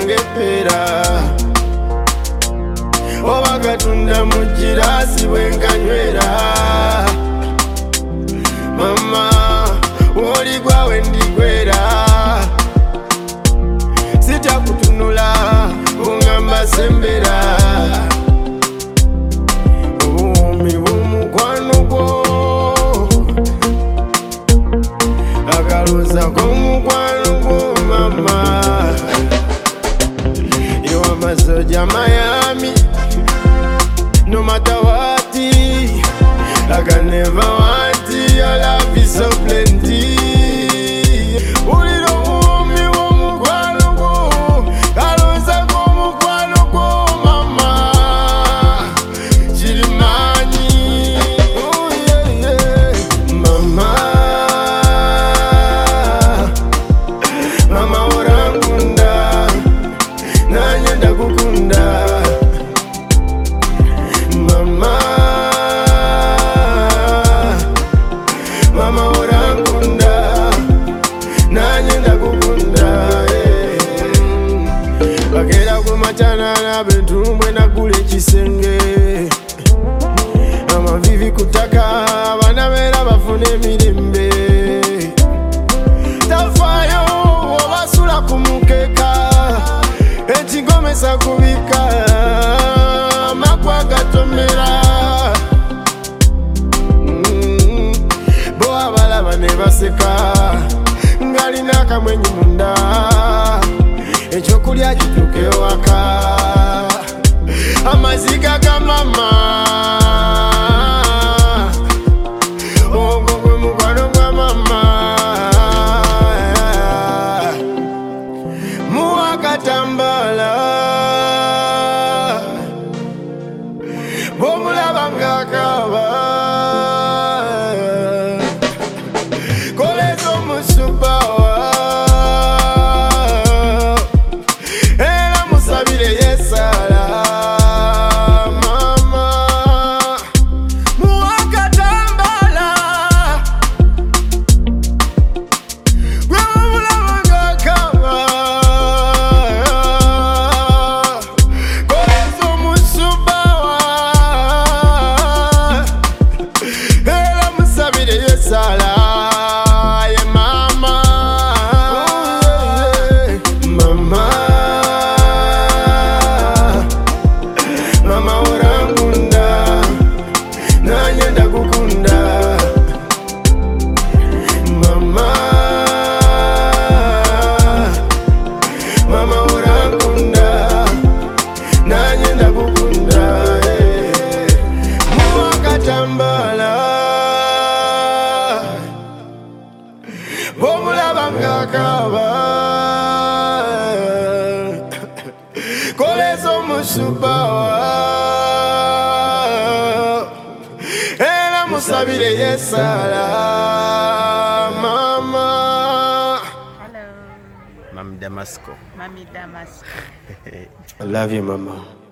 gange pera oba gatunda mu girasi bwenkanywera mama woli gwawe ndigwera sitya kutunula bungamba sembera obuwumi bw'omukwano gwo akaloza k'omukwano gwo mama Soja Miami, no matter what, I can never want it. Your love is so plenty. Uli do umi wo mukwano gwo, kalonza ko mukwano gwo mama. Chirimanyi, oh yeah yeah, mama, mama orangunda. Nanye ndakukunda mama, mama orangunda nanye ndakukunda bakera kumachanana bentumbwe nagula ekisenge amavivi kutaka abana bera bafuna emirembe tafayo obasula kumukeka ekigomesa kubika makwa gatomera bo abalaba ne baseka ngalina akamwenyi munda ekyokulya kituuke waka amaziga ga mama ogwo gwe mukwano gwa mama muwakatambala bomulaba ng'akaaba koleza omusubawa era musabire yesala mama muwakatambala gwe bomulaba ng'akaaba koleza omusubawa era musabire yesala ye mama mama mama orangunda nanye ndakukunda mama mama orangunda nanye ndakukunda muwakatambala bomulaba ng'akaaba koleza omusubawa era musabire yesala mama. Hello. Mami Damasco. Mami Damasco. I love you mama.